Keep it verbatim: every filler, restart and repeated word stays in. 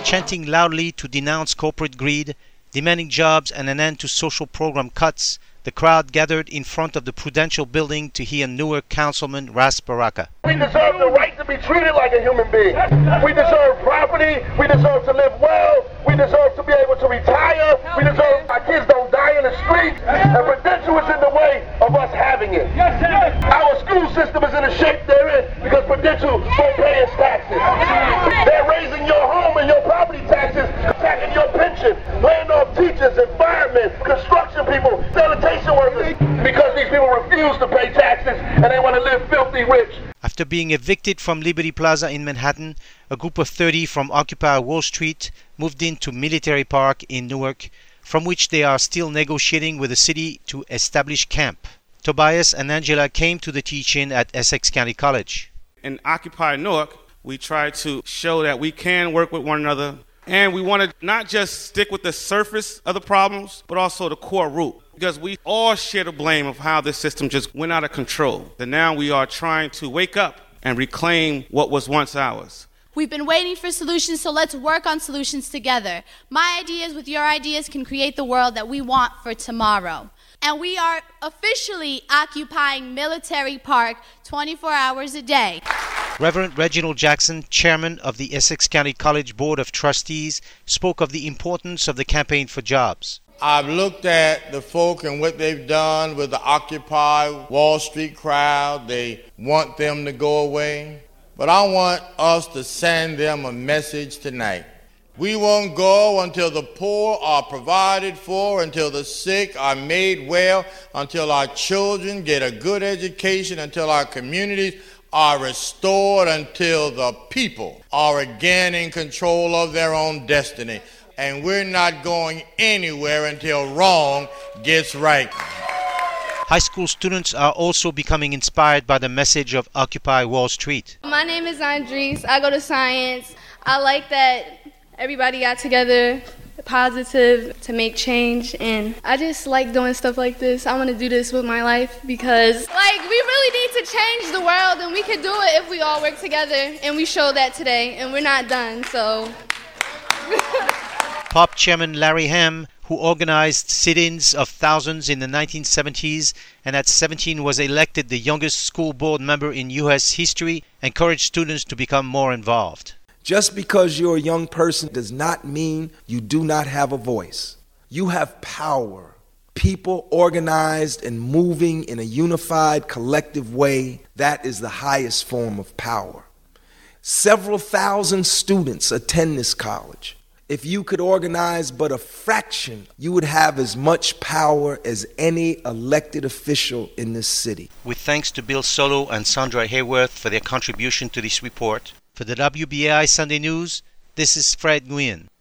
chanting loudly to denounce corporate greed, demanding jobs and an end to social program cuts. The crowd gathered in front of the Prudential building to hear Newark Councilman Ras Baraka. We deserve the right to be treated like a human being. We deserve property. We deserve to live well. We deserve to be able to retire. We deserve our kids don't die in the streets. And Prudential is in the way of us having it. Our school system is in the shape they're in because Prudential won't pay its taxes. They're raising your home and your property taxes, attacking your pension, laying off teachers and firemen, construction people, sanitation workers, because these people refuse to pay taxes and they want to live filthy rich. After being evicted from Liberty Plaza in Manhattan, a group of thirty from Occupy Wall Street moved into Military Park in Newark, from which they are still negotiating with the city to establish camp. Tobias and Angela came to the teach-in at Essex County College. In Occupy Newark, we try to show that we can work with one another, and we want to not just stick with the surface of the problems, but also the core root, because we all share the blame of how this system just went out of control. And now we are trying to wake up and reclaim what was once ours. We've been waiting for solutions, so let's work on solutions together. My ideas with your ideas can create the world that we want for tomorrow. And we are officially occupying Military Park twenty-four hours a day. Reverend Reginald Jackson, chairman of the Essex County College Board of Trustees, spoke of the importance of the campaign for jobs. I've looked at the folk and what they've done with the Occupy Wall Street crowd. They want them to go away. But I want us to send them a message tonight. We won't go until the poor are provided for, until the sick are made well, until our children get a good education, until our communities are restored, until the people are again in control of their own destiny. And we're not going anywhere until wrong gets right. High school students are also becoming inspired by the message of Occupy Wall Street. My name is Andres. I go to science. I like that everybody got together, positive, to make change. And I just like doing stuff like this. I want to do this with my life because, like, we really need to change the world, and we can do it if we all work together. And we show that today, and we're not done, so. P O P chairman Larry Hamm, who organized sit-ins of thousands in the nineteen seventies and at seventeen was elected the youngest school board member in U S history, encouraged students to become more involved. Just because you're a young person does not mean you do not have a voice. You have power. People organized and moving in a unified, collective way, that is the highest form of power. Several thousand students attend this college. If you could organize but a fraction, you would have as much power as any elected official in this city. With thanks to Bill Solo and Sandra Hayworth for their contribution to this report. For the W B A I Sunday News, this is Fred Nguyen.